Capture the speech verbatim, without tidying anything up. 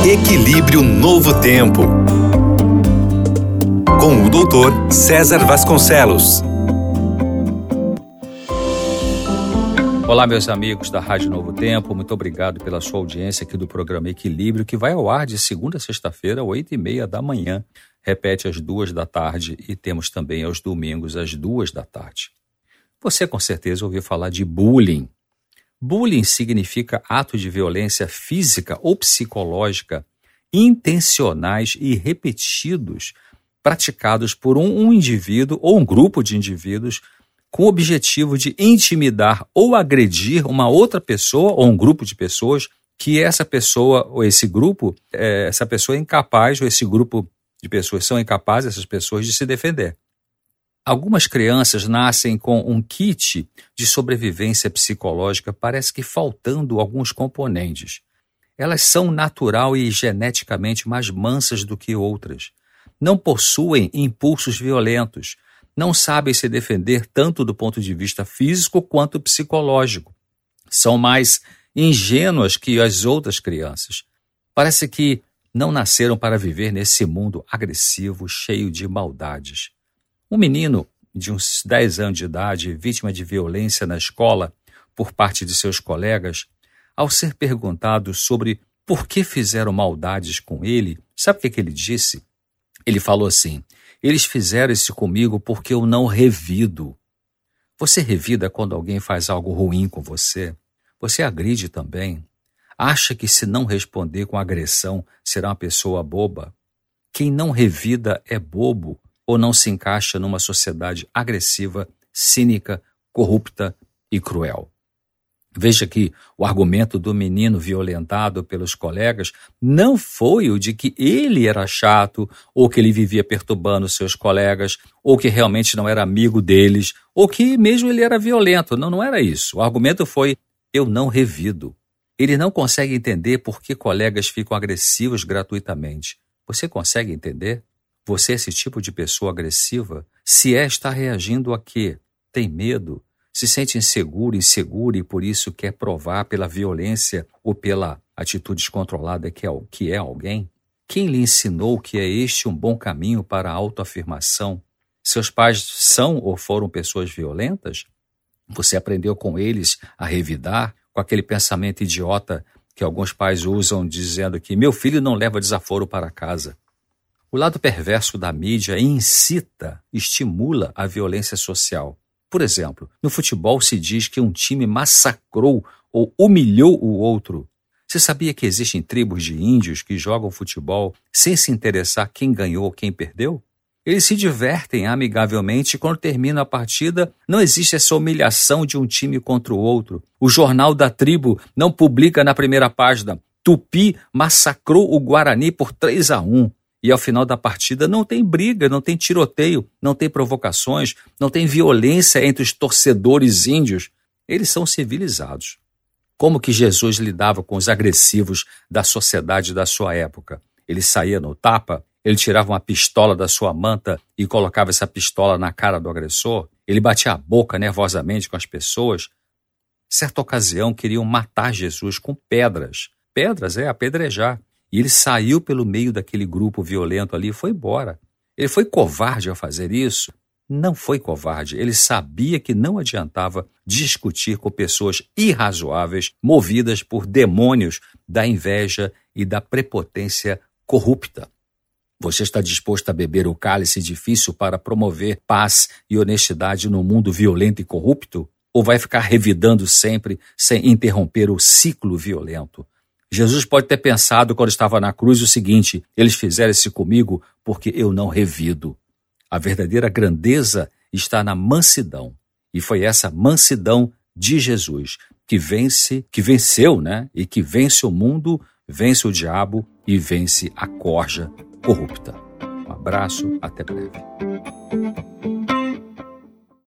Equilíbrio Novo Tempo, com o doutor César Vasconcelos. Olá, meus amigos da Rádio Novo Tempo, muito obrigado pela sua audiência aqui do programa Equilíbrio, que vai ao ar de segunda a sexta-feira, oito e meia da manhã, repete às duas da tarde e temos também aos domingos às duas da tarde. Você com certeza ouviu falar de bullying. Bullying significa ato de violência física ou psicológica intencionais e repetidos, praticados por um, um indivíduo ou um grupo de indivíduos com o objetivo de intimidar ou agredir uma outra pessoa ou um grupo de pessoas que essa pessoa ou esse grupo, é, essa pessoa é incapaz ou esse grupo de pessoas são incapazes, essas pessoas, de se defender. Algumas crianças nascem com um kit de sobrevivência psicológica, parece que faltando alguns componentes. Elas são natural e geneticamente mais mansas do que outras. Não possuem impulsos violentos. Não sabem se defender tanto do ponto de vista físico quanto psicológico. São mais ingênuas que as outras crianças. Parece que não nasceram para viver nesse mundo agressivo, cheio de maldades. Um menino de uns dez anos de idade, vítima de violência na escola por parte de seus colegas, ao ser perguntado sobre por que fizeram maldades com ele, sabe o que, que ele disse? Ele falou assim: eles fizeram isso comigo porque eu não revido. Você revida quando alguém faz algo ruim com você? Você agride também? Acha que se não responder com agressão será uma pessoa boba? Quem não revida é bobo ou não se encaixa numa sociedade agressiva, cínica, corrupta e cruel. Veja que o argumento do menino violentado pelos colegas não foi o de que ele era chato, ou que ele vivia perturbando seus colegas, ou que realmente não era amigo deles, ou que mesmo ele era violento. Não, não era isso. O argumento foi: eu não revido. Ele não consegue entender por que colegas ficam agressivos gratuitamente. Você consegue entender? Você é esse tipo de pessoa agressiva? Se é, está reagindo a quê? Tem medo? Se sente inseguro, inseguro e por isso quer provar pela violência ou pela atitude descontrolada que é, que é alguém? Quem lhe ensinou que é este um bom caminho para a autoafirmação? Seus pais são ou foram pessoas violentas? Você aprendeu com eles a revidar com aquele pensamento idiota que alguns pais usam dizendo que meu filho não leva desaforo para casa? O lado perverso da mídia incita, estimula a violência social. Por exemplo, no futebol se diz que um time massacrou ou humilhou o outro. Você sabia que existem tribos de índios que jogam futebol sem se interessar quem ganhou ou quem perdeu? Eles se divertem amigavelmente e quando termina a partida não existe essa humilhação de um time contra o outro. O jornal da tribo não publica na primeira página: Tupi massacrou o Guarani por três a um. E ao final da partida não tem briga, não tem tiroteio, não tem provocações, não tem violência entre os torcedores índios. Eles são civilizados. Como que Jesus lidava com os agressivos da sociedade da sua época? Ele saía no tapa? Ele tirava uma pistola da sua manta e colocava essa pistola na cara do agressor? Ele batia a boca nervosamente com as pessoas? Certa ocasião queriam matar Jesus com pedras. Pedras é apedrejar. E ele saiu pelo meio daquele grupo violento ali e foi embora. Ele foi covarde ao fazer isso? Não foi covarde. Ele sabia que não adiantava discutir com pessoas irrazoáveis, movidas por demônios da inveja e da prepotência corrupta. Você está disposto a beber o cálice difícil para promover paz e honestidade no mundo violento e corrupto? Ou vai ficar revidando sempre sem interromper o ciclo violento? Jesus pode ter pensado quando estava na cruz o seguinte: eles fizeram isso comigo porque eu não revido. A verdadeira grandeza está na mansidão. E foi essa mansidão de Jesus que vence, que venceu, né? E que vence o mundo, vence o diabo e vence a corja corrupta. Um abraço, até breve.